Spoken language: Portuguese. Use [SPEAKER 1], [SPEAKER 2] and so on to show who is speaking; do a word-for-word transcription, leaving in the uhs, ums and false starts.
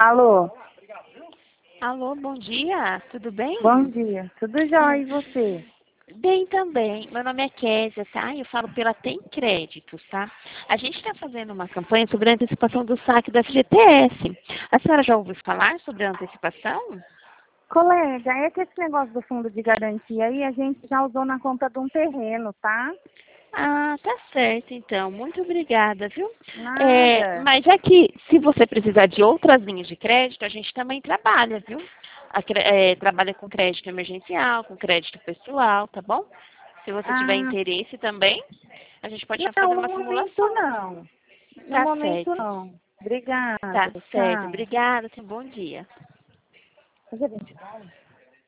[SPEAKER 1] Alô,
[SPEAKER 2] Alô, bom dia, tudo bem?
[SPEAKER 1] bom dia. Tudo jóia e você?
[SPEAKER 2] Bem também. Meu nome é Késia, tá? Eu falo pela Tem Créditos, tá? A gente está fazendo uma campanha sobre a antecipação do saque do F G T S. A senhora já ouviu falar sobre a antecipação?
[SPEAKER 1] Colega, é que esse negócio do fundo de garantia aí a gente já usou na compra de um terreno, tá?
[SPEAKER 2] Ah, tá certo, então. Muito obrigada, viu? É,
[SPEAKER 1] Nada.
[SPEAKER 2] mas aqui, se você precisar de outras linhas de crédito, a gente também trabalha, viu? A cre- é, trabalha com crédito emergencial, com crédito pessoal, tá bom? Se você tiver
[SPEAKER 1] Ah,
[SPEAKER 2] interesse também, a gente pode estar
[SPEAKER 1] não,
[SPEAKER 2] fazendo
[SPEAKER 1] no
[SPEAKER 2] uma
[SPEAKER 1] momento
[SPEAKER 2] simulação.
[SPEAKER 1] não. No
[SPEAKER 2] Tá
[SPEAKER 1] momento
[SPEAKER 2] certo.
[SPEAKER 1] não. Obrigada.
[SPEAKER 2] Tá certo.
[SPEAKER 1] Tchau.
[SPEAKER 2] Obrigada, tenha um bom dia.
[SPEAKER 1] Hoje é vinte e nove?